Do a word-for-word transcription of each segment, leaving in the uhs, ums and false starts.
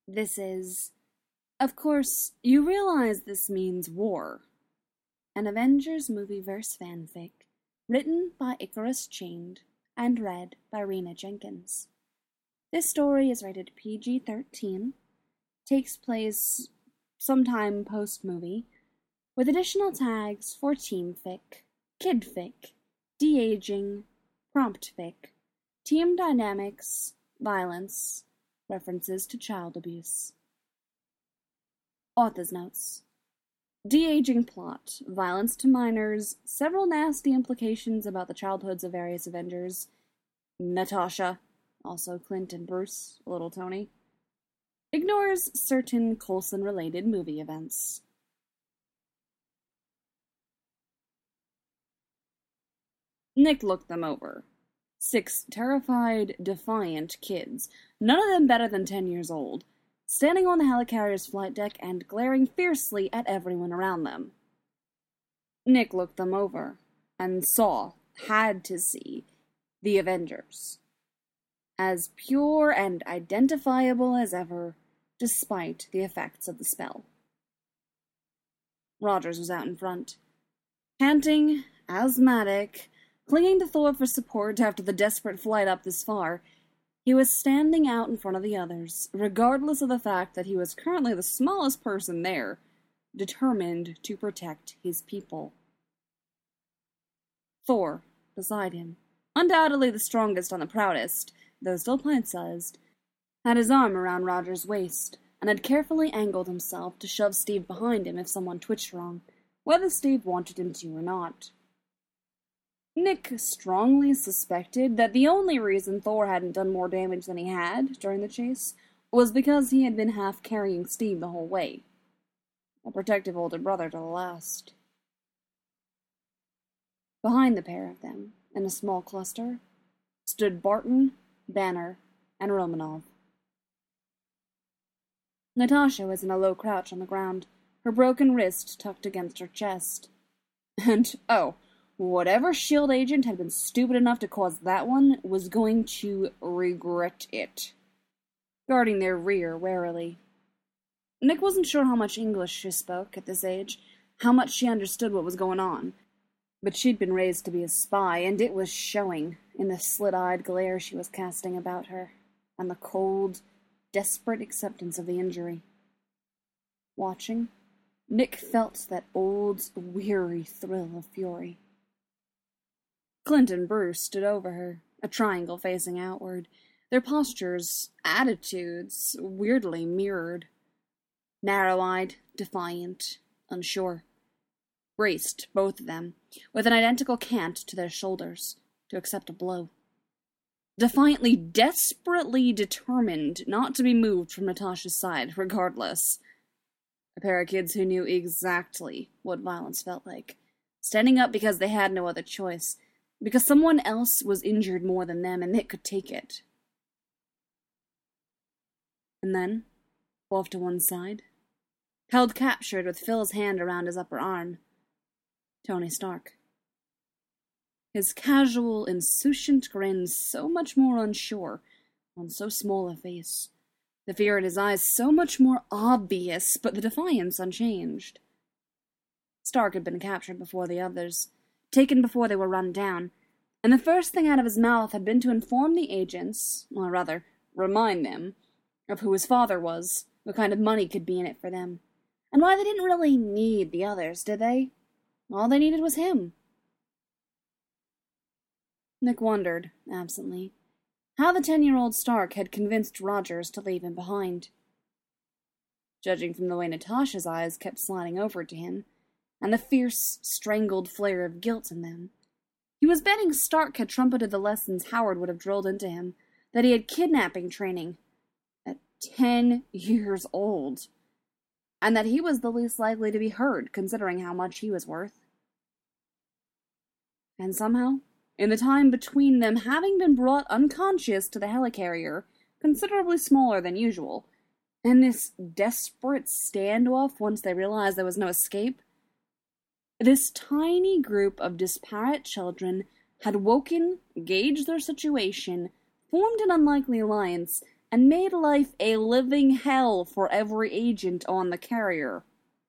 This is... Of course, you realize this means war. An Avengers Movieverse fanfic, written by Icarus Chained, and read by Rena Jenkins. This story is rated P G thirteen, takes place sometime post-movie, with additional tags for team fic, kid fic, de-aging, prompt fic, team dynamics, violence, references to child abuse. Author's notes. De-aging plot, violence to minors, several nasty implications about the childhoods of various Avengers, Natasha, also Clint and Bruce, little Tony, ignores certain Coulson-related movie events. Nick looked them over. Six terrified, defiant kids, none of them better than ten years old, standing on the helicarrier's flight deck and glaring fiercely at everyone around them. Nick looked them over, and saw, had to see, the Avengers. As pure and identifiable as ever, despite the effects of the spell. Rogers was out in front, panting, asthmatic, clinging to Thor for support after the desperate flight up this far. He was standing out in front of the others, regardless of the fact that he was currently the smallest person there, determined to protect his people. Thor, beside him, undoubtedly the strongest and the proudest, though still pint-sized, had his arm around Roger's waist, and had carefully angled himself to shove Steve behind him if someone twitched wrong, whether Steve wanted him to or not. Nick strongly suspected that the only reason Thor hadn't done more damage than he had during the chase was because he had been half carrying Steve the whole way. A protective older brother to the last. Behind the pair of them, in a small cluster, stood Barton, Banner, and Romanov. Natasha was in a low crouch on the ground, her broken wrist tucked against her chest. And, oh, whatever S.H.I.E.L.D. agent had been stupid enough to cause that one was going to regret it. Guarding their rear warily. Nick wasn't sure how much English she spoke at this age, how much she understood what was going on, but she'd been raised to be a spy, and it was showing in the slit-eyed glare she was casting about her, and the cold, desperate acceptance of the injury. Watching, Nick felt that old, weary thrill of fury. Clint and Bruce stood over her, a triangle facing outward, their postures, attitudes, weirdly mirrored. Narrow-eyed, defiant, unsure. Braced, both of them, with an identical cant to their shoulders, to accept a blow. Defiantly, desperately determined not to be moved from Natasha's side, regardless. A pair of kids who knew exactly what violence felt like, standing up because they had no other choice, because someone else was injured more than them and they could take it. And then, off to one side, held captured with Phil's hand around his upper arm, Tony Stark. His casual, insouciant grin so much more unsure on so small a face, the fear in his eyes so much more obvious, but the defiance unchanged. Stark had been captured before the others, taken before they were run down, and the first thing out of his mouth had been to inform the agents, or rather, remind them, of who his father was, what kind of money could be in it for them, and why they didn't really need the others, did they? All they needed was him. Nick wondered, absently, how the ten-year-old Stark had convinced Rogers to leave him behind. Judging from the way Natasha's eyes kept sliding over to him, and the fierce, strangled flare of guilt in them, he was betting Stark had trumpeted the lessons Howard would have drilled into him, that he had kidnapping training at ten years old, and that he was the least likely to be hurt, considering how much he was worth. And somehow, in the time between them having been brought unconscious to the helicarrier, considerably smaller than usual, and this desperate standoff once they realized there was no escape, this tiny group of disparate children had woken, gauged their situation, formed an unlikely alliance, and made life a living hell for every agent on the carrier.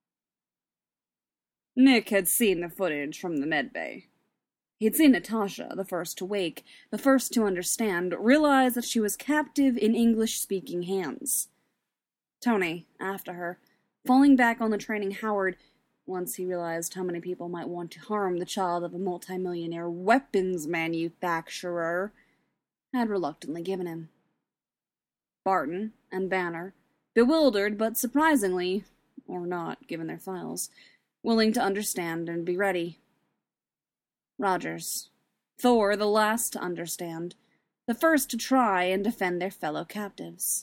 Nick had seen the footage from the medbay. He'd seen Natasha, the first to wake, the first to understand, realize that she was captive in English-speaking hands. Tony, after her, falling back on the training Howard, once he realized how many people might want to harm the child of a multimillionaire weapons manufacturer, had reluctantly given him. Barton and Banner, bewildered but surprisingly, or not given their files, willing to understand and be ready. Rogers, Thor the last to understand, the first to try and defend their fellow captives.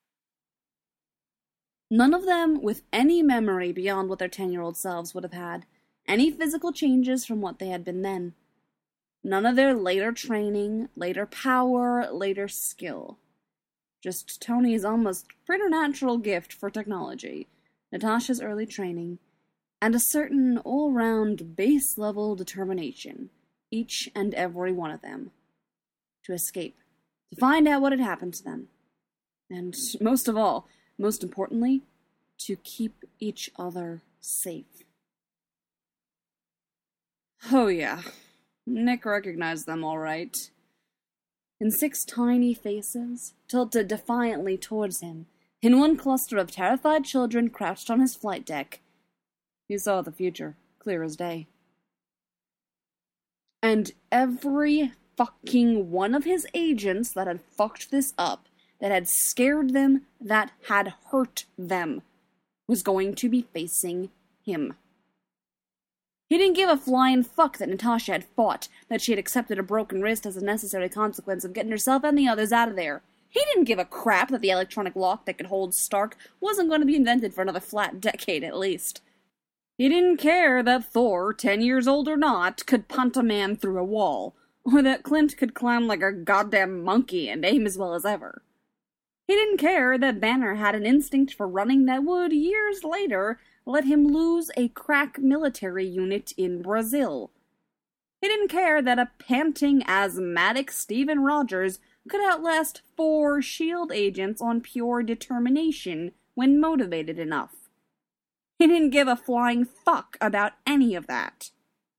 None of them with any memory beyond what their ten-year-old selves would have had, any physical changes from what they had been then. None of their later training, later power, later skill. Just Tony's almost preternatural gift for technology, Natasha's early training, and a certain all-round base-level determination, each and every one of them, to escape, to find out what had happened to them, and most of all, most importantly, to keep each other safe. Oh yeah, Nick recognized them all right. In six tiny faces, tilted defiantly towards him, in one cluster of terrified children crouched on his flight deck, he saw the future, clear as day. And every fucking one of his agents that had fucked this up, that had scared them, that had hurt them, was going to be facing him. He didn't give a flying fuck that Natasha had fought, that she had accepted a broken wrist as a necessary consequence of getting herself and the others out of there. He didn't give a crap that the electronic lock that could hold Stark wasn't going to be invented for another flat decade at least. He didn't care that Thor, ten years old or not, could punt a man through a wall, or that Clint could climb like a goddamn monkey and aim as well as ever. He didn't care that Banner had an instinct for running that would, years later, let him lose a crack military unit in Brazil. He didn't care that a panting, asthmatic Stephen Rogers could outlast four SHIELD agents on pure determination when motivated enough. He didn't give a flying fuck about any of that.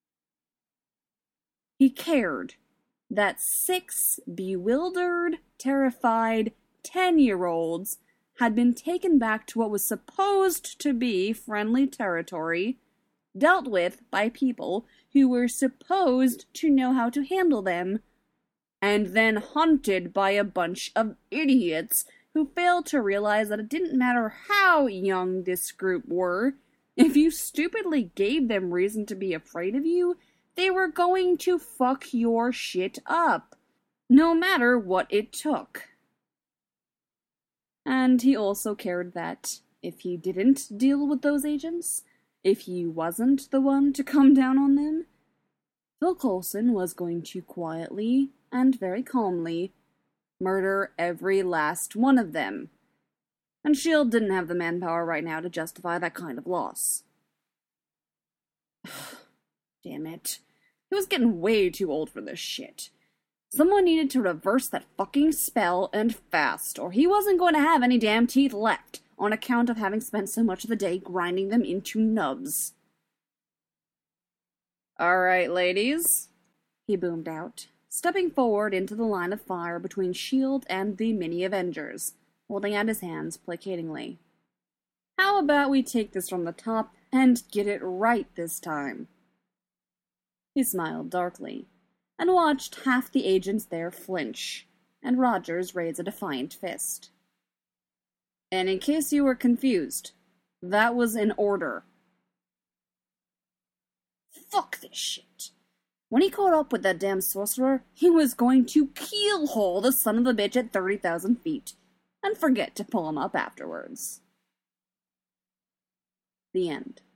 He cared that six bewildered, terrified ten-year-olds had been taken back to what was supposed to be friendly territory, dealt with by people who were supposed to know how to handle them, and then hunted by a bunch of idiots who failed to realize that it didn't matter how young this group were. If you stupidly gave them reason to be afraid of you, they were going to fuck your shit up, no matter what it took. And he also cared that if he didn't deal with those agents, if he wasn't the one to come down on them, Phil Coulson was going to quietly and very calmly murder every last one of them. And SHIELD didn't have the manpower right now to justify that kind of loss. Damn it. He was getting way too old for this shit. Someone needed to reverse that fucking spell, and fast, or he wasn't going to have any damn teeth left, on account of having spent so much of the day grinding them into nubs. "All right, ladies," he boomed out, stepping forward into the line of fire between SHIELD and the mini-Avengers, holding out his hands placatingly. "How about we take this from the top and get it right this time?" He smiled darkly, and watched half the agents there flinch, and Rogers raise a defiant fist. "And in case you were confused, that was an order." Fuck this shit. When he caught up with that damn sorcerer, he was going to keelhaul the son of a bitch at thirty thousand feet, and forget to pull him up afterwards. The end.